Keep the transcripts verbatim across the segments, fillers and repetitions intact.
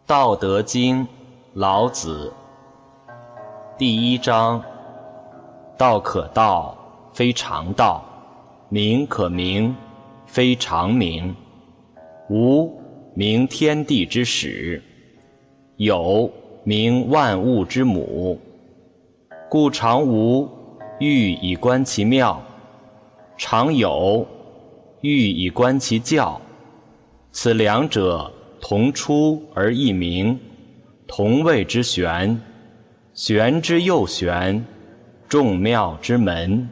道德经，老子。第一章：道可道，非常道；名可名，非常名。无，名天地之始；有，名万物之母。故常无，欲以观其妙；常有，欲以观其教。此两者，同出而异名，同谓之玄。玄之又玄，众妙之门。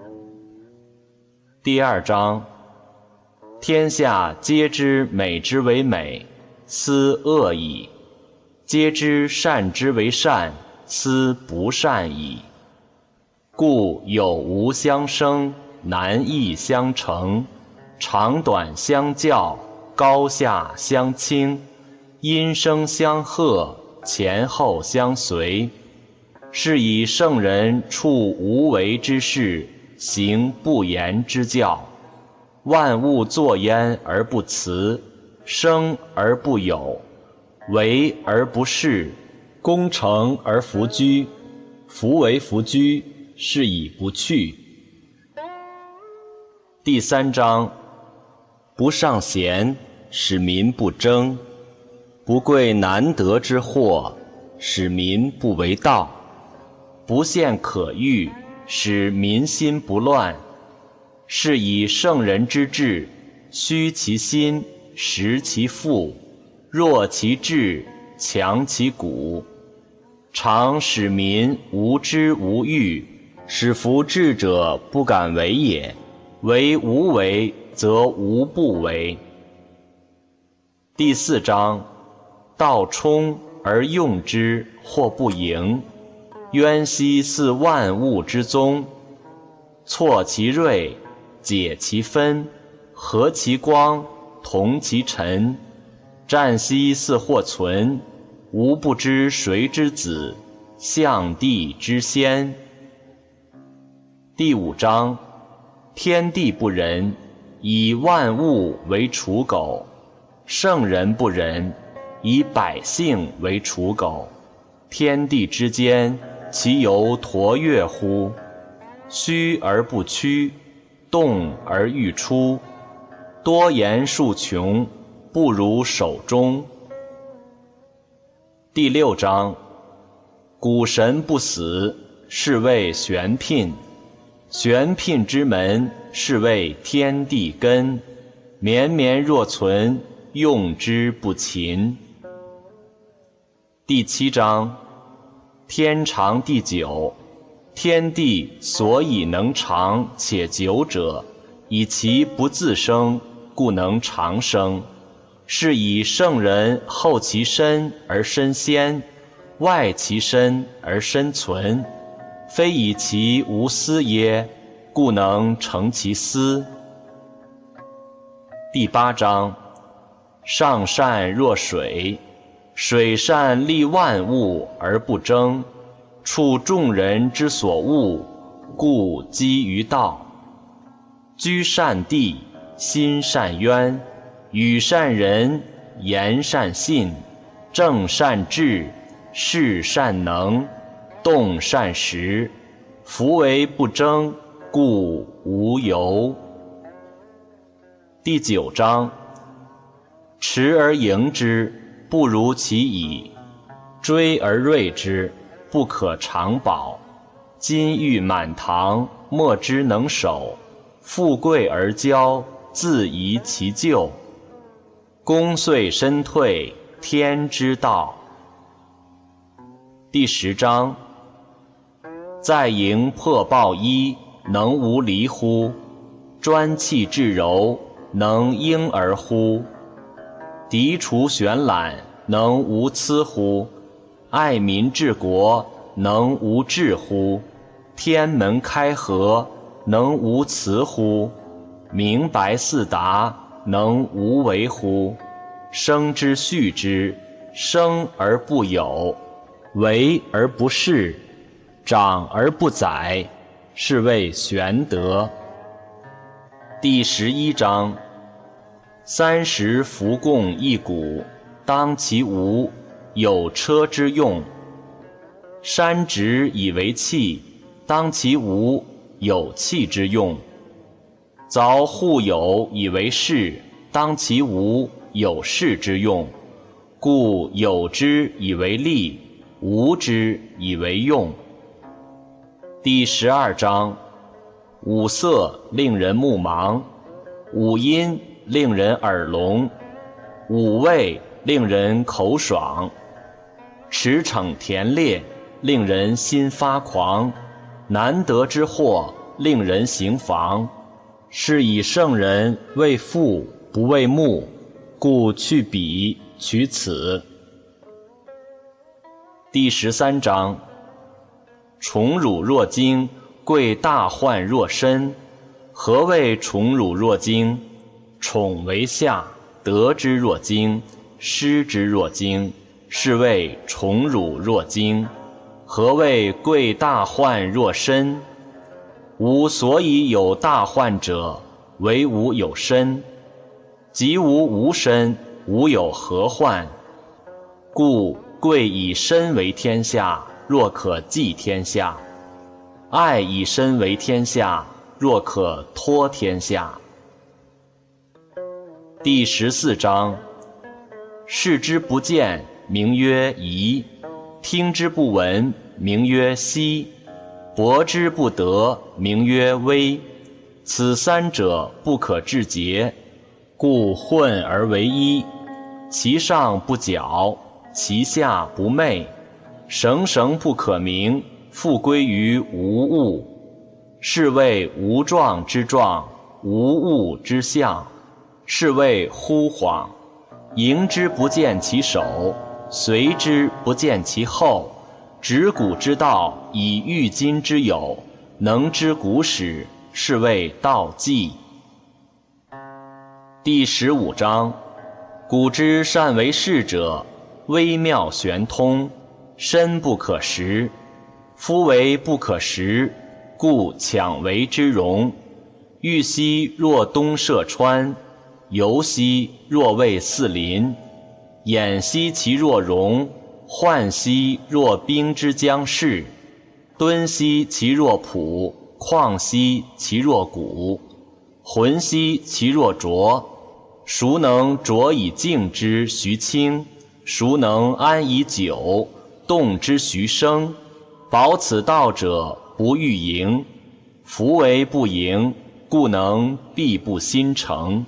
第二章：天下皆知美之为美，斯恶已；皆知善之为善，斯不善已。故有无相生，难易相成，长短相较，高下相倾，音声相和，前后相随。是以圣人处无为之事，行不言之教。万物作焉而不辞，生而不有，为而不恃，功成而弗居。夫为弗居，是以不去。第三章：不尚贤，使民不争；不贵难得之货，使民不为盗；不陷可欲，使民心不乱。是以圣人之治，虚其心，实其腹，弱其志，强其骨。常使民无知无欲，使夫智者不敢为也。为无为，则无不为。第四章：道冲而用之，或不盈。渊兮似万物之宗。挫其锐，解其分，和其光，同其尘。战兮似或存，吾不知谁之子，象帝之先。第五章：天地不仁，以万物为刍狗；圣人不仁，以百姓为刍狗。天地之间，其犹橐越乎？虚而不屈，动而欲出。多言数穷，不如守中。第六章：谷神不死，是谓玄牝；玄牝之门，是谓天地根。绵绵若存，用之不勤。第七章：天长地久。天地所以能长且久者，以其不自生，故能长生。是以圣人后其身而身先，外其身而身存。非以其无私耶，故能成其私。第八章：上善若水，水善利万物而不争，处众人之所恶，故几于道。居善地，心善渊，与善人，言善信，正善治，事善能，动善时。夫为不争，故无尤。第九章：持而盈之，不如其已；追而锐之，不可长保。金玉满堂，莫之能守；富贵而骄，自遗其咎。功遂身退，天之道。第十章：在营破抱衣，能无离乎？专气致柔，能婴儿乎？涤除玄览，能无疵乎？爱民治国，能无智乎？天门开阖，能无雌乎？明白四达，能无为乎？生之畜之，生而不有，为而不恃，长而不宰，是谓玄德。第十一章：三十辐共一毂，当其无， 有车之用。山直以为器，当其无有器之用。凿户有以为室，当其无有室之用。故有之以为利，无之以为用。第十二章：五色令人目盲，五音令人耳聋，五味令人口爽，驰骋田猎令人心发狂，难得之货令人行妨。是以圣人为父不为目，故去彼取此。第十三章：宠辱若惊，贵大患若身。何谓宠辱若惊？宠为下，得之若惊，失之若惊，是谓宠辱若惊。何谓贵大患若身？吾所以有大患者，惟吾有身。即吾无身，吾有何患？故贵以身为天下，若可寄天下；爱以身为天下，若可托天下。第十四章：视之不见，名曰夷；听之不闻，名曰希；博之不得，名曰微。此三者不可致诘，故混而为一。其上不矫，其下不昧，绳绳不可名，复归于无物。是谓无状之状，无物之象，是谓惚恍。迎之不见其首，随之不见其后。执古之道，以御今之有，能知古始，是谓道纪。第十五章：古之善为士者，微妙玄通，深不可识。夫为不可识，故强为之容。欲兮若东涉川，游兮若畏四邻。偃兮其若戎，涣兮若冰之将逝。敦兮其若朴，旷兮其若谷。浑兮其若浊。孰能浊以静之徐清？孰能安以久动之徐生？保此道者，不欲盈。夫为不盈，故能必不心诚。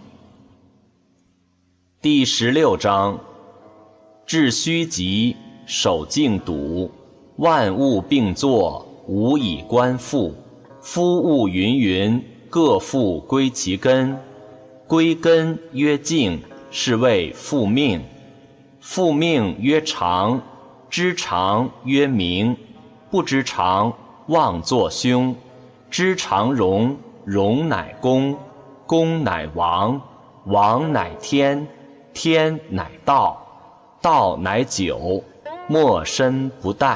第十六章：致虚极，守静笃。万物并作，无以观复。夫物芸芸，各复归其根。归根曰静，是谓复命。复命曰长，知常曰明。不知常，妄作凶。知常容，容乃公，公乃王，王乃天，天乃道，道乃久，莫身不殆。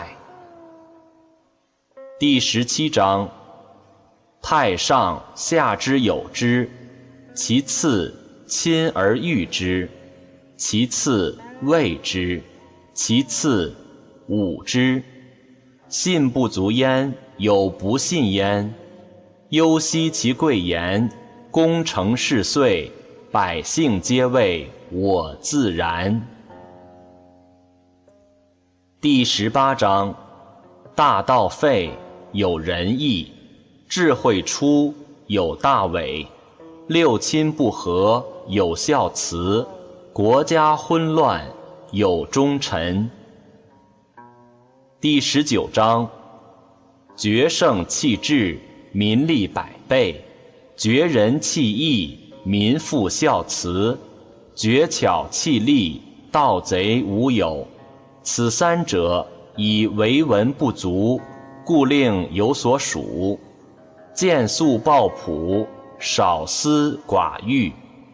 第十七章：太上下之有之，其次亲而誉之，其次畏之，其次侮之。信不足焉，有不信焉。忧惜其贵言，功成事遂，百姓皆谓我自然。第十八章：大道废，有仁义；智慧出，有大伪；六亲不和，有孝慈；国家昏乱，有忠臣。第十九章：决胜气质，民利百倍；绝仁弃义，民复孝慈；绝巧弃利，盗贼无有。此三者，以为文不足，故令有所属。见素抱朴，少思寡欲。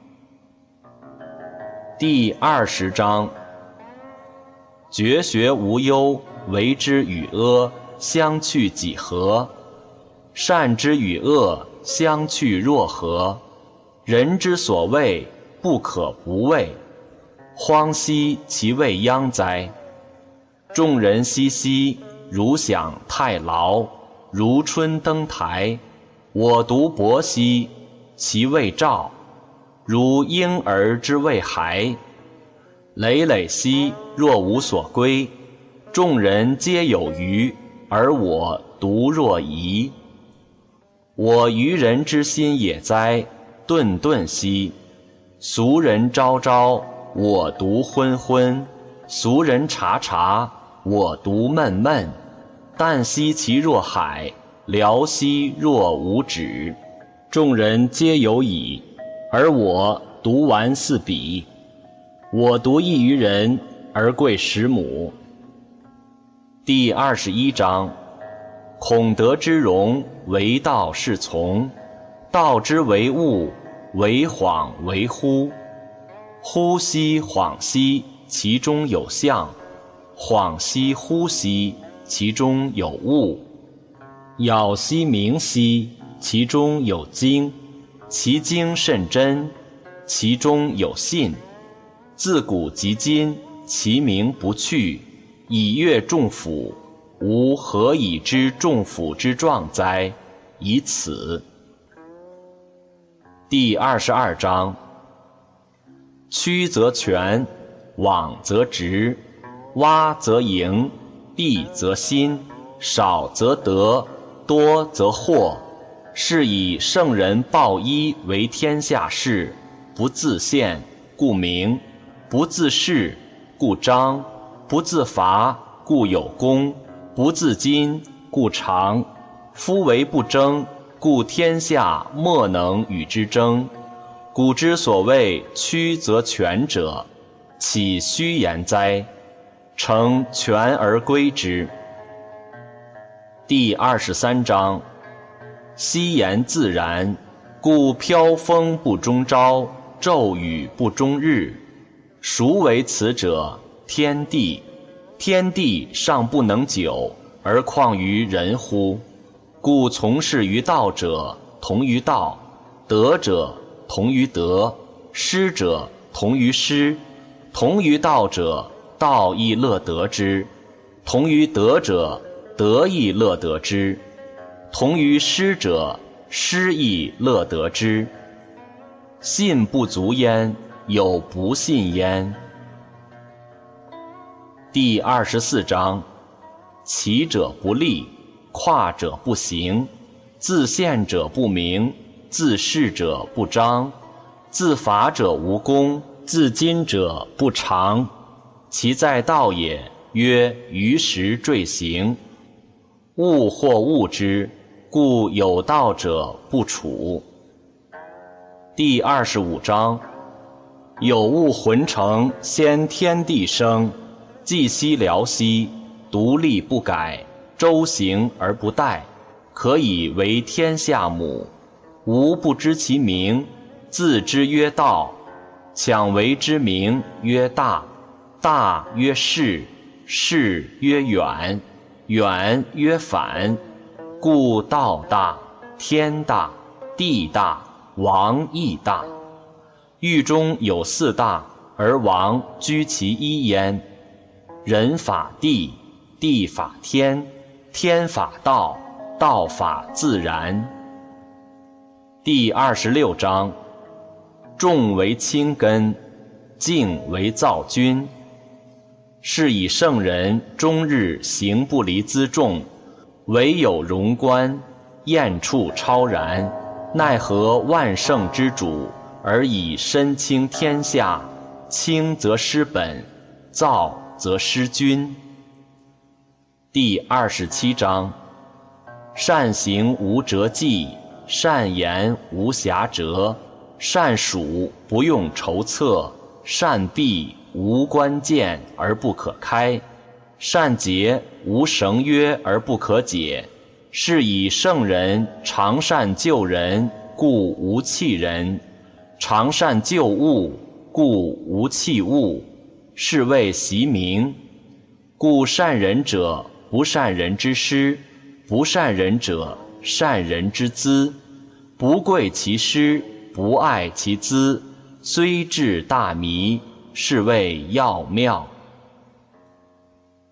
第二十章：绝学无忧，为之与阿，相去几何？善之与恶，相去若何？人之所畏，不可不畏。荒兮其未央哉！ 众人熙熙，如享太牢。如春登台，我独泊兮，其未兆。如婴儿之未孩。累累兮，若无所归。众人皆有余，而我独若遗。我愚人之心也哉，顿顿兮。俗人昭昭，我独昏昏；俗人察察，我独闷闷。旦兮其若海，辽兮若无止。众人皆有矣，而我独顽似彼。我独异于人，而贵十母。第二十一章：孔德之容，为道是从；道之为物，为恍为惚。惚兮恍兮，其中有象；恍兮惚兮，其中有物。杳兮明兮，其中有精；其精甚真，其中有信。自古及今，其名不去，以阅众甫。吾何以知众甫之状哉？以此。第二十二章：曲则全，枉则直，洼则盈，敝则新，少则得，多则惑。是以圣人抱一为天下事，不自见，故明；不自是，故彰；不自伐，故有功；不自矜，故长。夫为不争，故天下莫能与之争。古之所谓曲则全者，岂虚言哉？诚全而归之。第二十三章：夕言自然，故飘风不终朝，骤雨不终日。孰为此者？天地。天地尚不能久，而况于人乎？故从事于道者，同于道；德者同于德；失者同于失。同于道者，道亦乐得之；同于德者，德亦乐得之；同于失者，失亦乐得之。信不足焉，有不信焉。第二十四章：起者不立，跨者不行，自见者不明，自是者不彰，自伐者无功，自矜者不长。其在道也，曰于时坠行。物或恶之，故有道者不处。第二十五章：有物浑成，先天地生，寂兮寥兮，独立不改，周行而不殆，可以为天下母。吾不知其名，自之曰道。强为之名曰大，大曰士，士曰远，远曰反。故道大，天大，地大，王亦大。狱中有四大，而王居其一焉。人法地，地法天，天法道，道法自然。第二十六章：重为轻根，静为躁君。是以圣人终日行不离辎重，唯有荣观，艳处超然。奈何万圣之主，而以身轻天下？轻则失本，躁则失君。第二十七章：善行无辙迹，善言无瑕谪，善数不用筹策，善闭无关键而不可开，善结无绳约而不可解。是以圣人常善救人，故无弃人；常善救物，故无弃物。是谓习名。故善人者，不善人之师；不善人者，善人之资。不贵其师，不爱其资，虽智大迷，是谓要妙。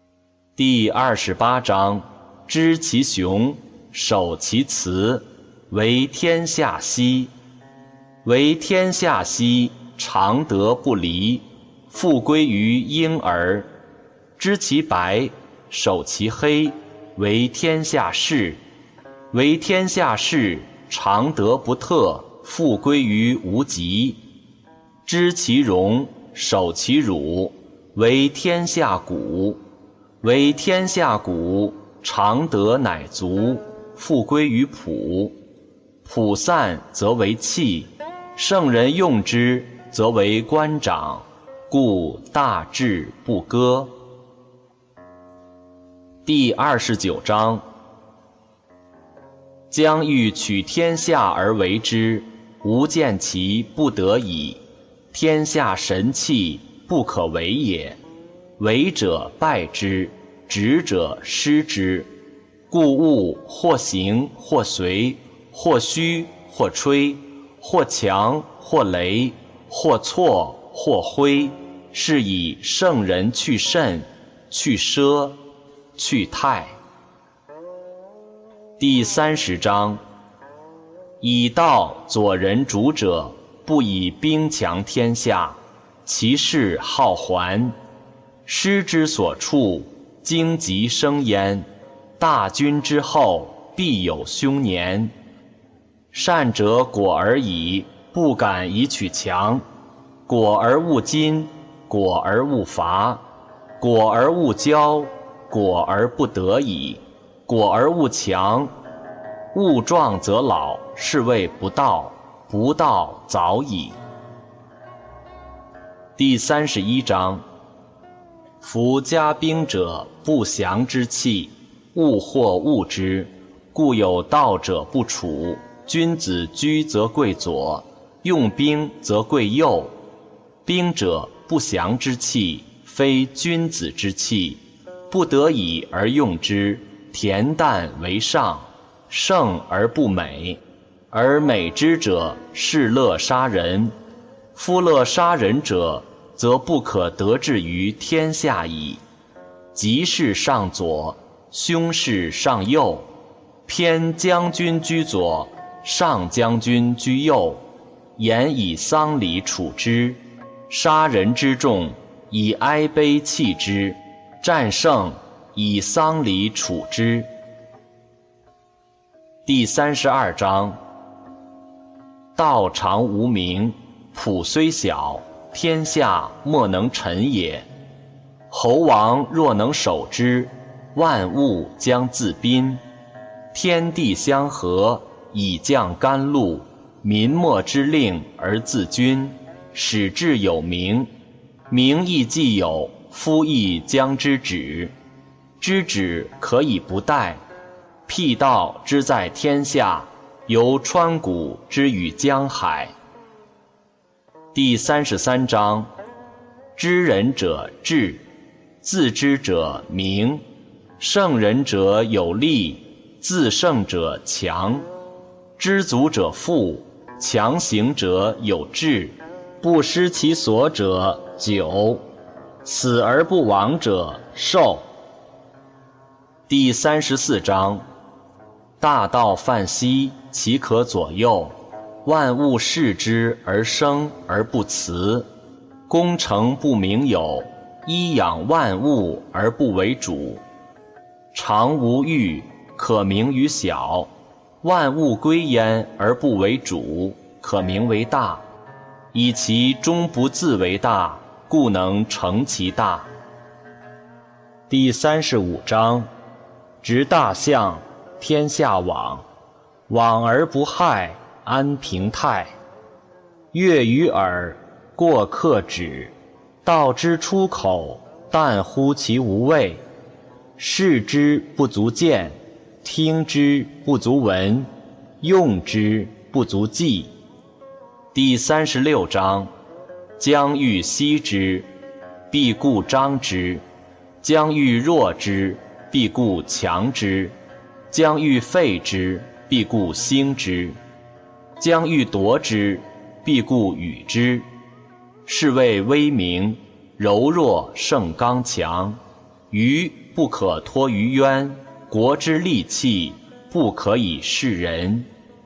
第二十八章：知其雄，守其雌，为天下溪。为天下溪，常德不离，复归于婴儿。知其白，守其黑，为天下士。为天下士，常德不特，复归于无极。知其荣，守其辱，为天下谷。为天下谷，常德乃足，复归于朴。朴散则为器，圣人用之，则为官长，故大制不割。第二十九章：将欲取天下而为之，吾见其不得已。天下神器，不可为也。为者败之，执者失之。故物或行或随，或虚或吹，或强或羸，或错或挥，是以圣人去慎，去奢，去泰。第三十章：以道佐人主者，不以兵强天下，其势好还。师之所处，荆棘生焉。大军之后，必有凶年。善者果而已，不敢以取强。果而勿矜，果而勿伐，果而勿骄，果而不得已，果而勿强。物壮则老，是谓不道，不道早已。第三十一章：夫加兵者，不祥之器，物或恶之，故有道者不处。君子居则贵左，用兵则贵右。兵者，不祥之器，非君子之器，不得已而用之，恬淡为上，盛而不美。而美之者，是乐杀人。夫乐杀人者，则不可得志于天下矣。吉事上左，凶事上右，偏将军居左，上将军居右。言以丧礼处之，杀人之众，以哀悲弃之；战胜，以丧礼处之。第三十二章：道常无名，朴虽小，天下莫能臣也。侯王若能守之，万物将自宾。天地相合，以降甘露，民莫之令而自君，使志有名。名亦既有，夫亦将之止。知止可以不殆。辟道之在天下，由川谷之于江海。第三十三章：知人者智，自知者明。胜人者有力，自胜者强。知足者富，强行者有志。不失其所者久，死而不亡者寿。第三十四章：大道泛兮，其可左右？万物视之而生而不辞。功成不名有，衣养万物而不为主。常无欲，可名于小；万物归焉而不为主，可名为大。以其终不自为大，故能成其大。第三十五章：执大象，天下往。往而不害，安平泰。悦于耳，过客止。道之出口，淡乎其无味。视之不足见，听之不足闻，用之不足记。第三十六章：将欲歙之，必固张之；将欲弱之，必固强之；将欲废之，必固兴之；将欲夺之，必固与之。是谓威名，柔弱胜刚强。愚不可托于渊，国之利器不可以示人。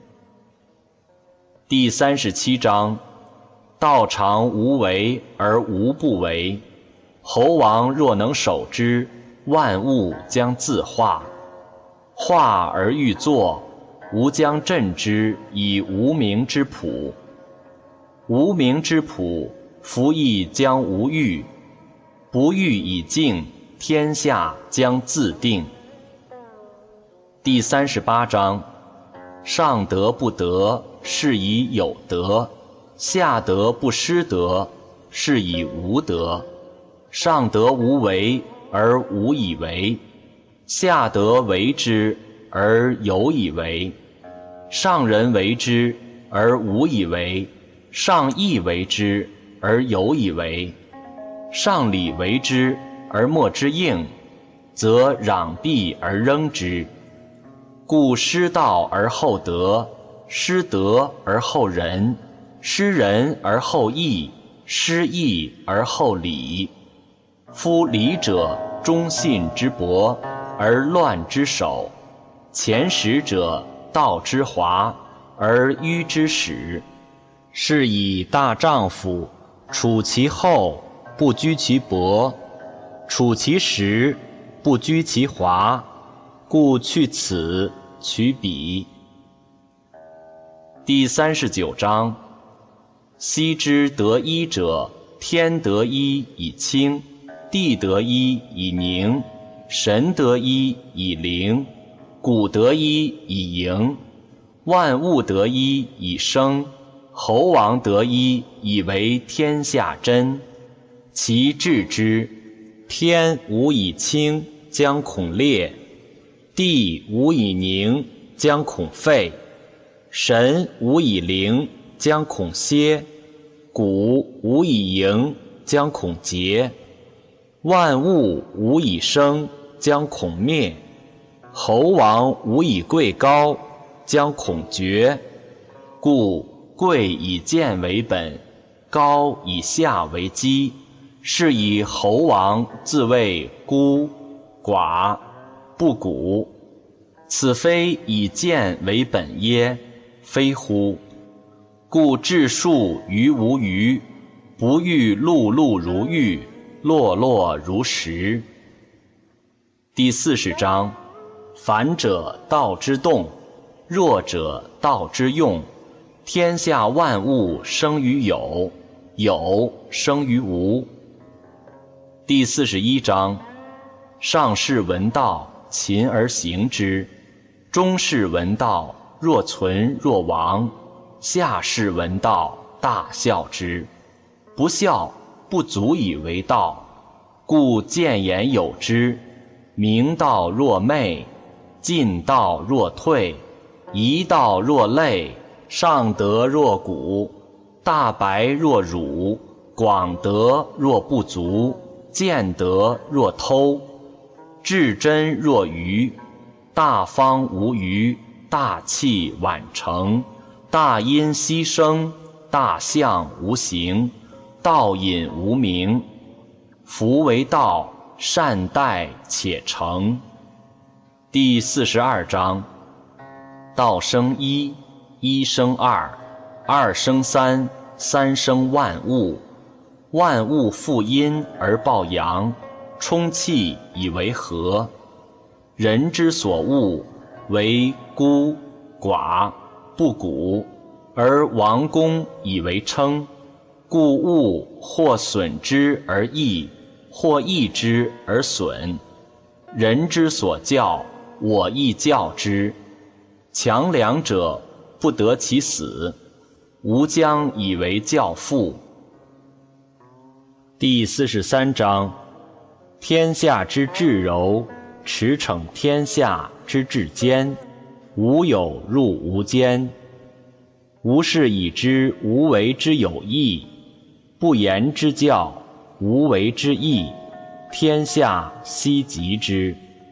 第三十七章：道常无为而无不为，侯王若能守之，万物将自化。化而欲作，吾将镇之以无名之朴。无名之朴，夫亦将无欲。不欲以静，天下将自定。第三十八章：上德不德，是以有德；下德不失德，是以无德。上德无为而无以为，下德为之而有以为。上人为之而无以为，上义为之而有以为。上礼为之而莫之应，则攘臂而扔之。故失道而后德，失德而后仁，失仁而后义，失义而后礼。夫礼者，忠信之薄，而乱之首；前识者，道之华，而迂之始。是以大丈夫，处其厚，不居其薄；处其实，不居其华。故去此，取彼。第三十九章：昔之得一者，天得一以清，地得一以宁，神得一以灵，谷得一以盈，万物得一以生，侯王得一以为天下真。其治之，天无以清，将恐裂；地无以宁，将恐废；神无以灵，将恐歇；谷无以盈，将恐竭；万物无以生，将恐灭；侯王无以贵高，将恐绝。故贵以贱为本，高以下为基。是以侯王自谓孤寡不古，此非以贱为本耶？非乎！故治术于无余，不欲碌碌如玉，落落如石。第四十章：反者道之动，弱者道之用。天下万物生于有，有生于无。第四十一章：上士闻道，勤而行之；中士闻道，若存若亡；下士闻道，大笑之。不笑，不足以为道。故见言有之：明道若昧，进道若退，夷道若累，上德若谷，大白若辱，广德若不足，见德若偷，至真若愚。大方无余，大器晚成，大音希声，大象无形，道隐无名。夫为道，善待且成。第四十二章：道生一，一生二，二生三，三生万物。万物负阴而抱阳，充气以为和。人之所恶，为孤寡不古，而王公以为称。故物或损之而益，或益之而损。人之所教，我亦教之。强梁者，不得其死，吾将以为教父。第四十三章：天下之至柔，驰骋天下之至坚，无有入无间。吾是以知无为之有益，不言之教，无为之义，天下希及之。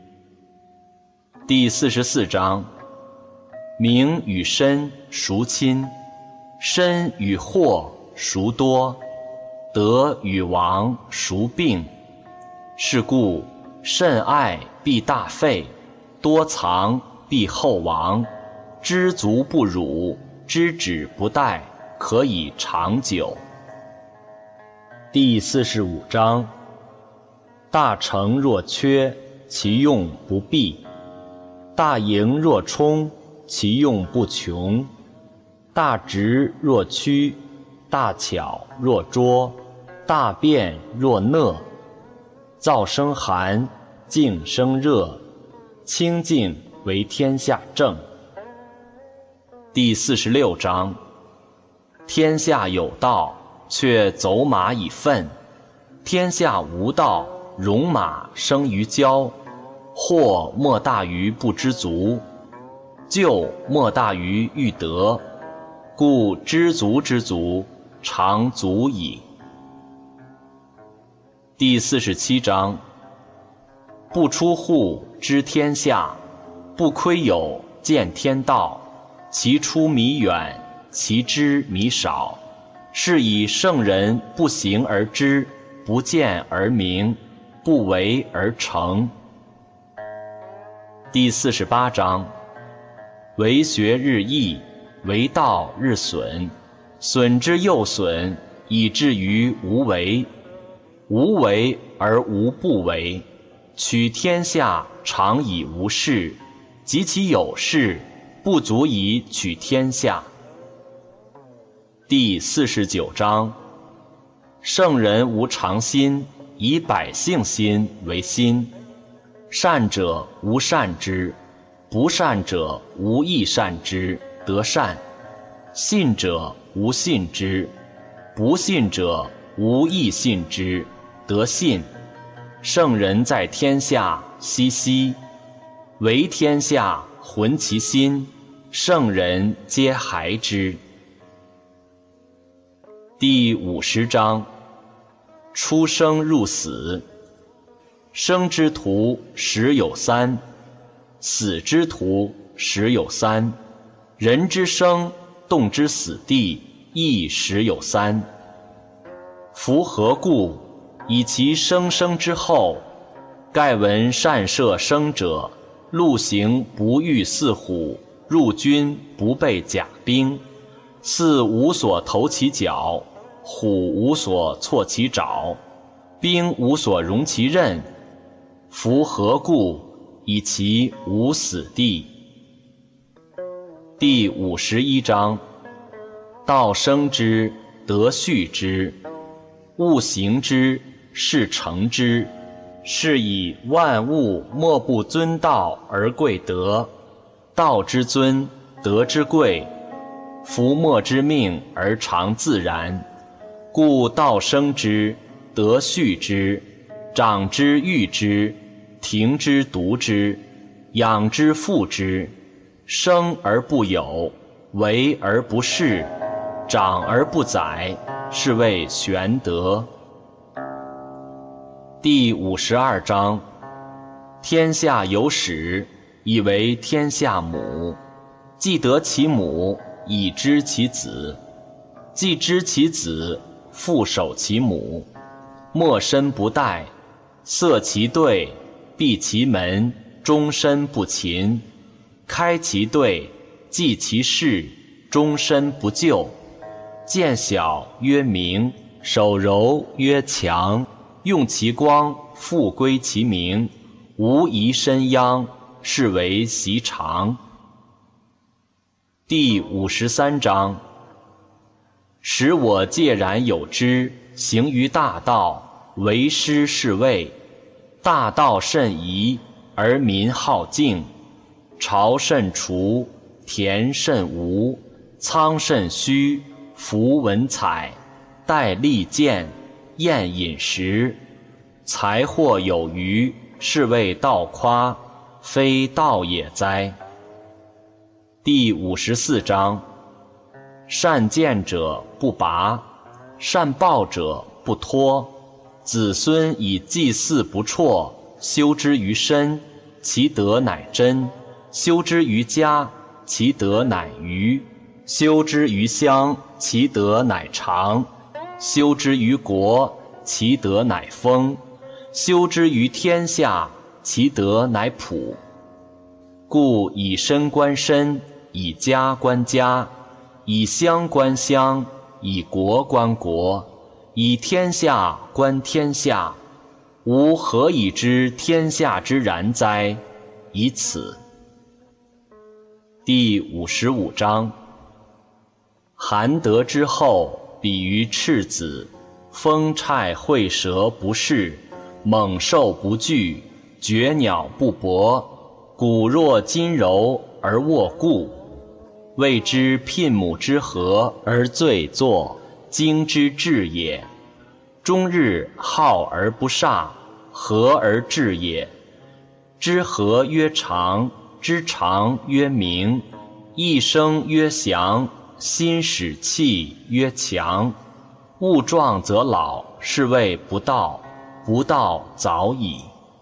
第四十四章：名与身孰亲？身与祸孰多？德与亡孰并？是故甚爱必大费，多藏必厚亡。知足不辱，知止不殆，可以长久。第四十五章：大成若缺，其用不弊；大盈若冲，其用不穷；大直若曲，大巧若拙，大辩若讷。燥生寒，静生热，清静为天下正。第四十六章：天下有道，却走马以粪；天下无道，戎马生于郊。祸莫大于不知足，咎莫大于欲得。故知足之足，常足矣。第四十七章：不出户知天下，不窥牖见天道。其出弥远，其知弥少。是以圣人不行而知，不见而明，不为而成。第四十八章：为学日益，为道日损。损之又损，以至于无为。无为而无不为。取天下常以无事，及其有事，不足以取天下。第四十九章：圣人无常心，以百姓心为心。善者无善之，不善者无亦善之，得善。信者无信之，不信者无亦信之，得信。圣人在天下，熙熙；为天下，浑其心。圣人皆孩之。第五十章：出生入死。生之徒十有三，死之徒十有三。人之生，动之死地，亦十有三。夫何故？以其生生之后。盖闻善射生者，陆行不遇四虎，入军不备甲兵。四无所投其脚，虎无所措其爪，兵无所容其刃。夫何故？以其无死地。第五十一章：道生之，德畜之；物行之，事成之。是以万物莫不尊道而贵德。道之尊，德之贵。夫莫之命而常自然。故道生之，德畜之；长之育之，庭之独之，养之覆之。生而不有，为而不恃，长而不宰，是谓玄德。第五十二章：天下有始，以为天下母。既得其母，以知其子；既知其子，复守其母。莫身不殆，塞其兑，闭其门，终身不勤。开其兑，济其事，终身不救。见小曰明，守柔曰强。用其光，复归其明。无疑身殃，是为习常。第五十三章：使我介然有之，行于大道，为师是谓。大道甚夷，而民好径。朝甚除，田甚芜，仓甚虚，夫文采，戴利剑，宴饮食。财货有余，是谓道夸，非道也哉。第五十四章：善见者不拔，善报者不脱。子孙以祭祀不辍，修之于身，其德乃真；修之于家，其德乃余；修之于乡，其德乃长；修之于国，其德乃丰； 修之于天下，其德乃普。故以身观身，以家观家，以乡观乡，以国观国，以天下观天下。吾何以知天下之然哉？以此。第五十五章。含德之后，比于赤子，风虿会蛇不噬，猛兽不惧，绝鸟不搏，骨若金柔而握固，谓之牝母之和而醉坐，精之至也。终日好而不煞，和而至也。知和曰长，知长曰明，一生曰祥，心使气曰强。物壮则老，是谓不道，不道早已。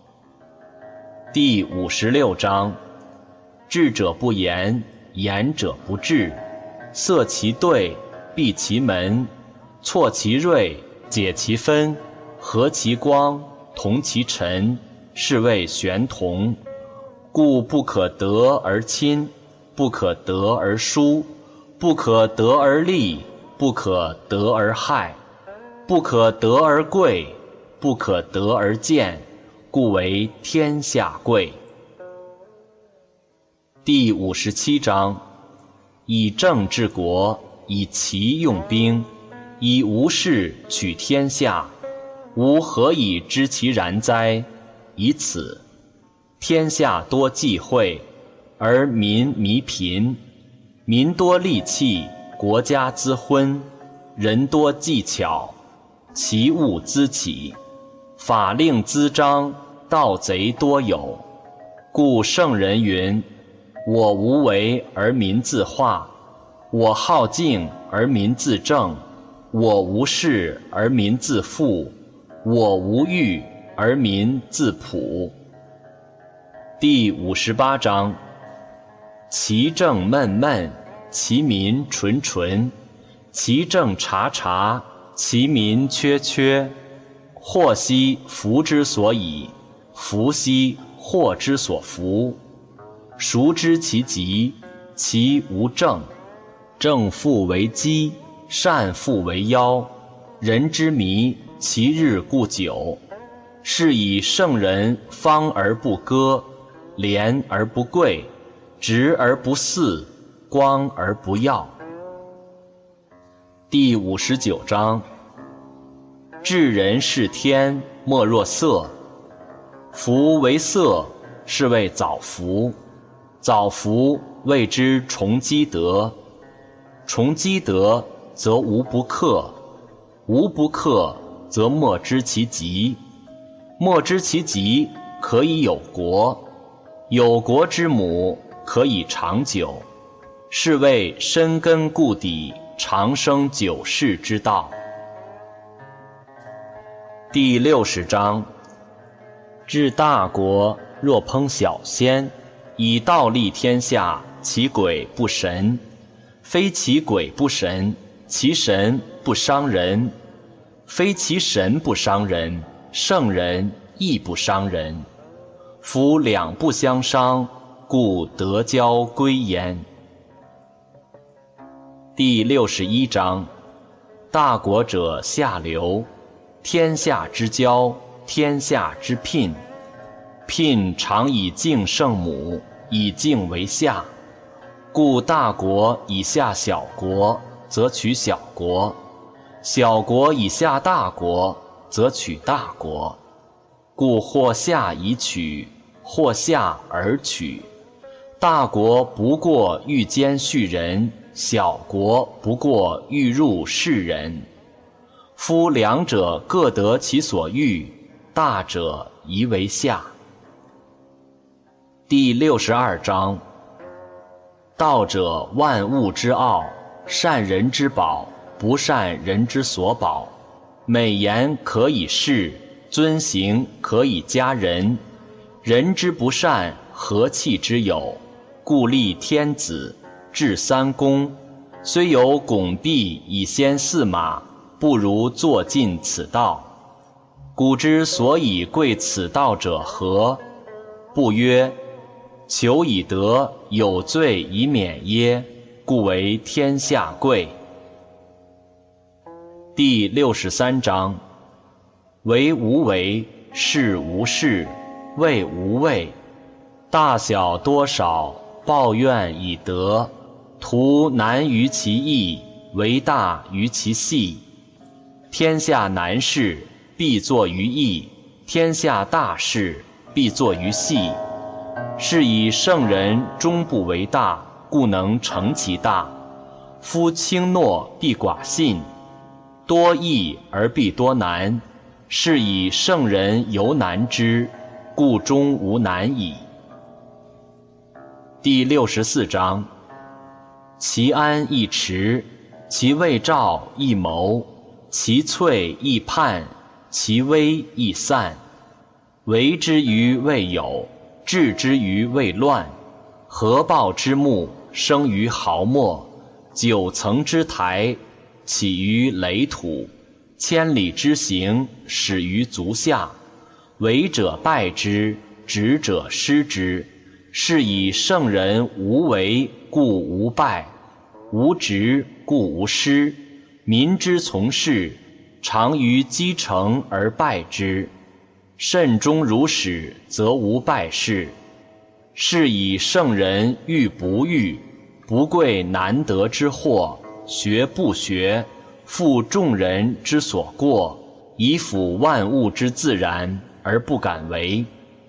第五十六章。智者不言，言者不智。塞其兑，闭其门，错其锐，解其分，和其光，同其尘，是谓玄同。故不可得而亲，不可得而疏，不可得而利，不可得而害，不可得而贵，不可得而贱，故为天下贵。第五十七章。以政治国，以奇用兵，以无事取天下。吾何以知其然哉？以此。天下多忌讳，而民弥贫；民多利器，国家滋昏；人多技巧，其物滋起；法令滋章，盗贼多有。故圣人云：我无为而民自化，我好静而民自正，我无事而民自富，我无欲而民自朴。第五十八章。其政闷闷，其民纯纯；其政察察，其民缺缺。祸兮福之所倚，福兮祸之所伏。孰知其极？其无正。正复为基，善复为妖。人之迷，其日固久。是以圣人方而不割，廉而不贵，直而不肆，光而不耀。第五十九章。治人事天，莫若色。夫为色，是谓早服。早服，谓之重积德。重积德，则无不克；无不克，则莫知其极。莫知其极，可以有国；有国之母，可以长久。是谓深根固底，长生久视之道。第六十章。治大国，若烹小鲜，以道立天下，其鬼不神。非其鬼不神，其神不伤人。非其神不伤人，圣人亦不伤人。夫两不相伤，故德交归焉。第六十一章。大国者下流，天下之交，天下之聘。聘常以敬圣母，以敬为下。故大国以下小国，则取小国；小国以下大国，则取大国。故或下以取，或下而取。大国不过欲兼畜人，小国不过欲入士人。夫两者各得其所欲，大者宜为下。第六十二章。道者万物之奥，善人之宝，不善人之所宝。美言可以世，尊行可以加人。人之不善，何气之有？故立天子，制三公。虽有拱璧以先驷马，不如坐尽此道。 古之所以贵此道者何？不曰：求以得，有罪以免耶？故为天下贵。第六十三章：为无为，事无事，谓无畏。大小多少，抱怨以得。图难于其易，为大于其细。天下难事，必作于易；天下大事，必作于细。是以圣人终不为大，故能成其大。夫轻诺必寡信，多易而必多难。是以圣人犹难之，故终无难矣。第六十四章：其安易持，其未兆易谋，其脆易叛，其危易散。为之于未有，治之于未乱。合抱之木，生于毫末；九层之台，起于垒土；千里之行，始于足下。为者败之，执者失之。是以圣人无为，故无败；无执，故无失。民之从事，常于积成而败之。慎终如始，则无败事。是以圣人欲不欲，不贵难得之货，学不学，负众人之所过，以辅万物之自然，而不敢为。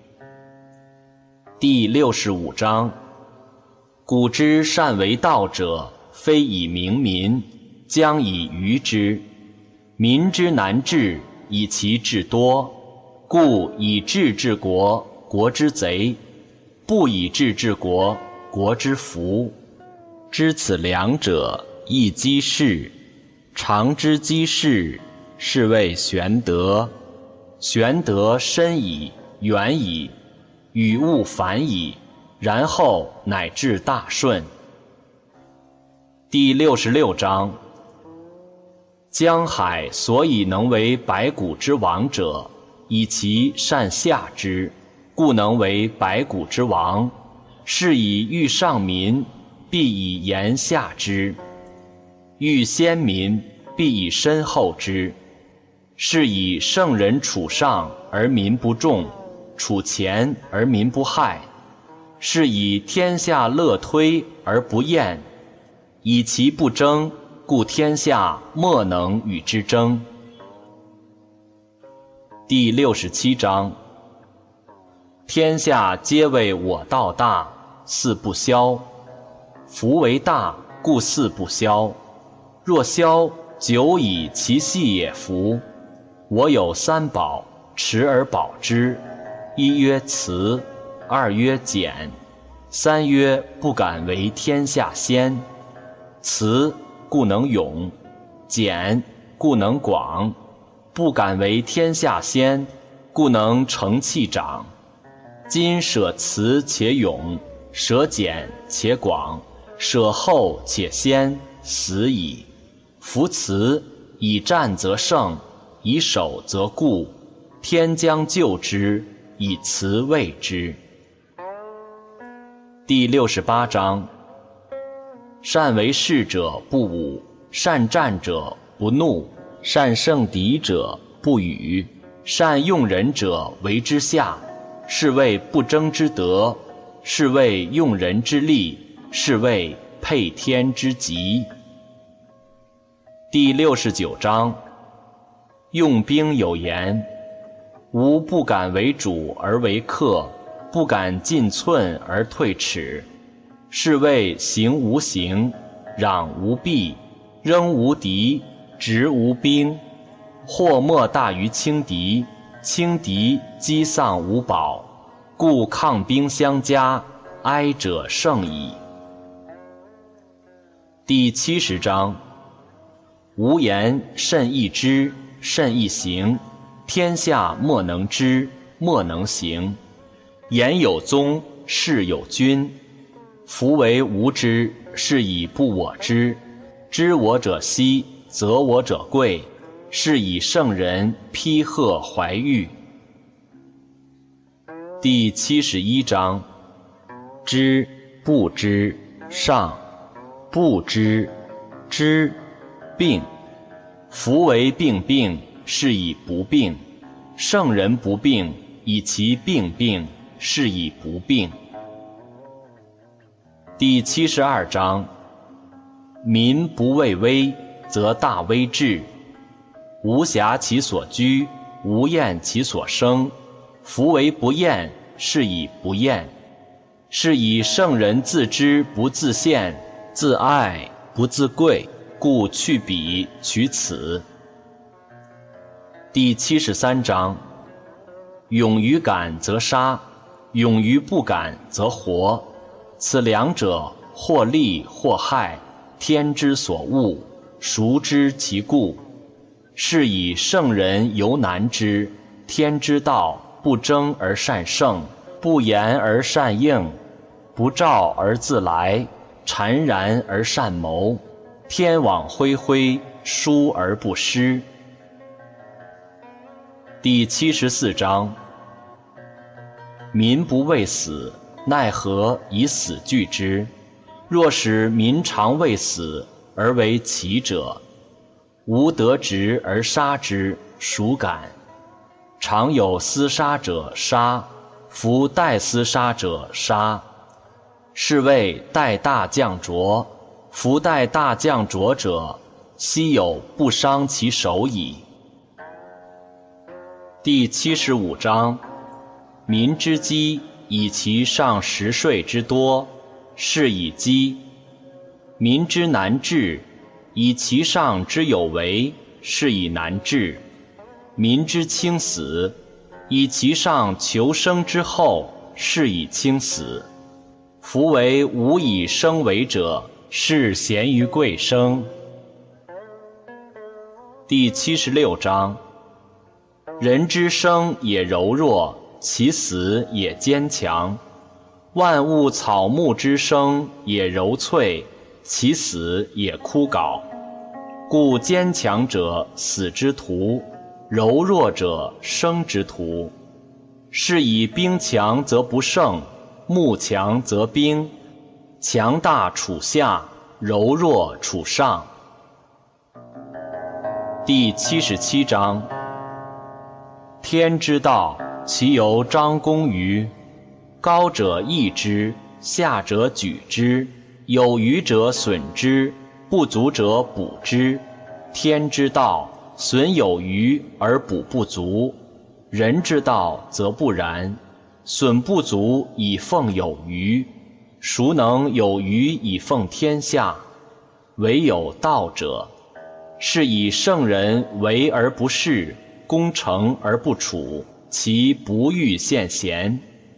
第六十五章：古之善为道者，非以明民，将以愚之。民之难治，以其智多。故以智治国，国之贼；不以智治国，国之福。知此两者，亦稽式。常知稽式，是谓玄德。玄德深矣，远矣，与物反矣，然后乃至大顺。第六十六章：江海所以能为百谷之王者，以其善下之，故能为百谷之王。是以欲上民，必以言下之；欲先民，必以身后之。是以圣人处上而民不重，处前而民不害。是以天下乐推而不厌，以其不争，故天下莫能与之争。第六十七章：天下皆谓我道大，似不肖。夫为大，故似不肖。若肖，久以其细也夫。我有三宝，持而保之。一曰慈，二曰俭，三曰不敢为天下先。慈，故能勇；俭，故能广；不敢为天下先，故能成器长。今舍慈且勇，舍俭且广，舍后且先，死矣。夫慈，以战则胜，以守则固。天将救之，以慈卫之。第六十八章：善为士者不武，善战者不怒，善胜敌者不语，善用人者为之下。是谓不争之德，是谓用人之力，是谓配天之极。第六十九章：用兵有言：吾不敢为主而为客，不敢进寸而退尺。是谓行无形，攘无弊，扔无敌，执无兵。祸莫大于轻敌，轻敌积丧无宝，故抗兵相加，哀者胜矣。第七十章：无言甚易知，甚易行。天下莫能知，莫能行。言有宗，事有君。夫为无知，是以不我知。知我者希，则我者贵。 是以圣人披贺怀玉。第七十一章：知不知上，不知知病。夫为病病，是以不病；圣人不病，以其病病，是以不病。第七十二章：民不畏危，则大威至。无暇其所居，无厌其所生。夫为不厌，是以不厌。是以圣人自知不自见，自爱不自贵，故去彼取此。第七十三章：勇于敢则杀，勇于不敢则活。此两者，或利或害，天之所恶，孰知其故？是以圣人犹难之。天之道，不争而善胜，不言而善应，不召而自来，谄然而善谋。天网恢恢，疏而不失。第七十四章：民不畏死，奈何以死惧之？若使民常畏死，而为奇者，吾得直而杀之，孰敢？常有厮杀者杀，夫待厮杀者杀。是谓待大将浊。夫待大将浊者，悉有不伤其手矣。第七十五章：民之饥，以其上食税之多，是以饥；民之难治，以其上之有为，是以难治；民之轻死，以其上求生之厚，是以轻死。夫为无以生为者，是贤于贵生。第七十六章：人之生也柔弱，其死也坚强。万物草木之生也柔脆，其死也枯槁。故坚强者死之徒，柔弱者生之徒。是以兵强则不胜，木强则兵。强大处下，柔弱处上。第七十七章：天之道，其由张弓于？高者抑之，下者举之，有余者损之，不足者补之。天之道，损有余而补不足；人之道则不然，损不足以奉有余。孰能有余以奉天下？唯有道者。是以圣人为而不恃，攻城而不处，其不欲献贤。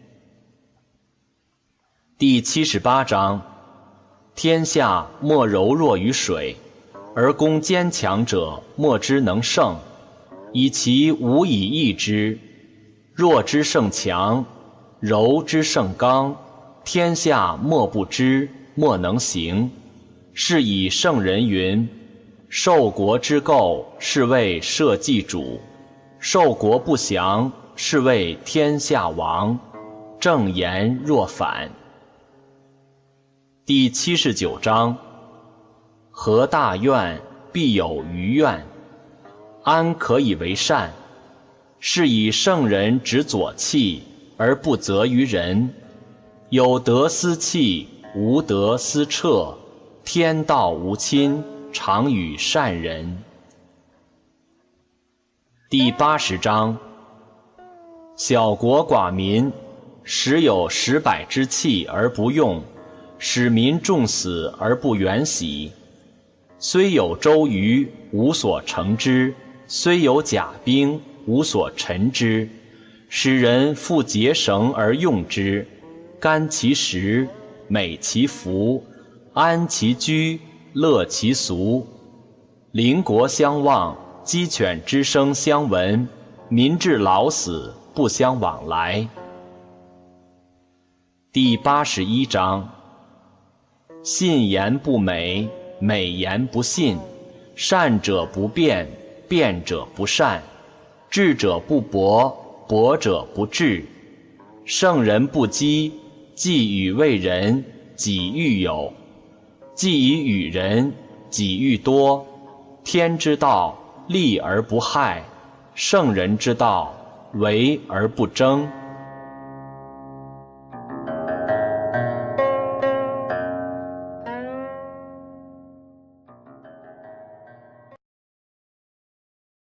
第七十八章：天下莫柔弱于水，而攻坚强者莫之能胜，以其无以易之。弱之胜强，柔之胜刚，天下莫不知，莫能行。是以圣人云：受国之垢，是谓社稷主；受国不祥，是谓天下王。正言若反。第七十九章：合大愿，必有余愿，安可以为善？是以圣人执左契，而不责于人。有德思弃，无德思彻。天道无亲，常与善人。第八十章：小国寡民，时有十百之器而不用，使民重死而不远徙。虽有周瑜，无所成之；虽有甲兵，无所陈之。使人复结绳而用之，甘其食，美其服，安其居，乐其俗。邻国相望，鸡犬之声相闻，民至老死不相往来。第八十一章：信言不美，美言不信；善者不辩， 辩者不善，智者不博，博者不智。圣人不积，既与为人，己欲有；既以与人，己欲多。天之道，利而不害；圣人之道，为而不争。